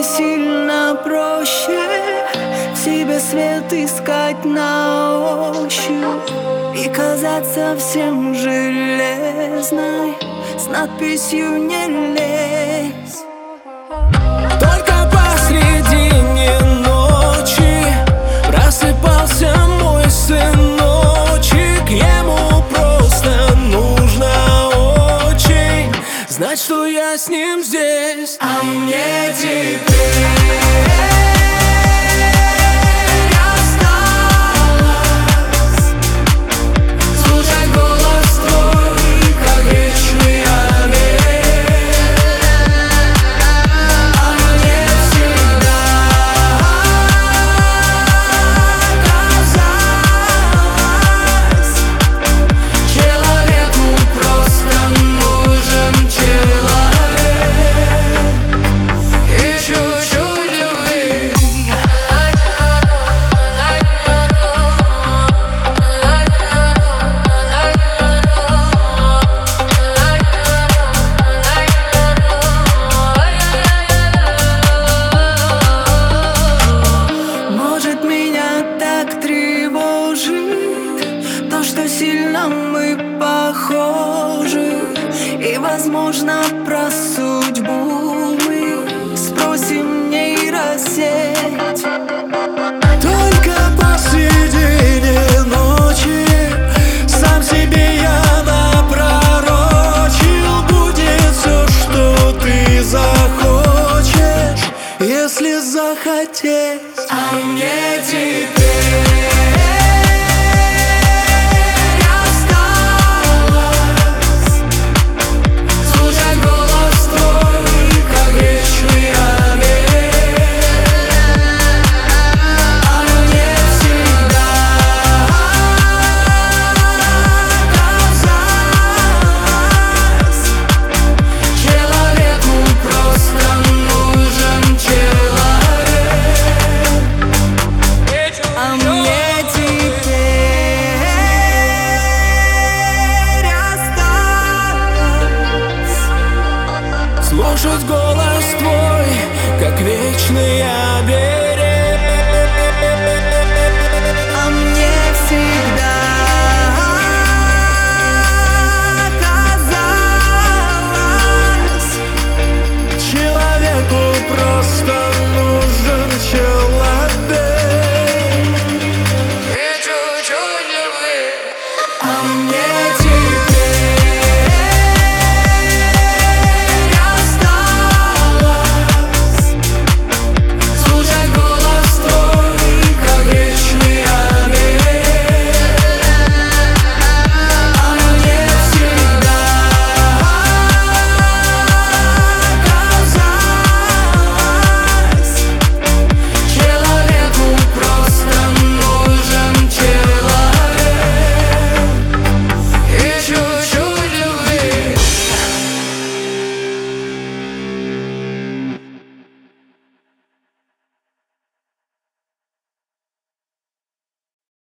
мне сильно проще в себе свет искать на ощупь и казаться всем железной с надписью «Не лезь». Только посредине ночи просыпался мой сыночек. Ему просто нужно очень знать, что я с ним здесь. А мне теперь что сильно мы похожи, и, возможно, про судьбу мы спросим нейросеть. Только посредине ночи сам себе я напророчил: будет все, что ты захочешь, если захотеть. А мне теперь слушать голос твой, как вечный обед.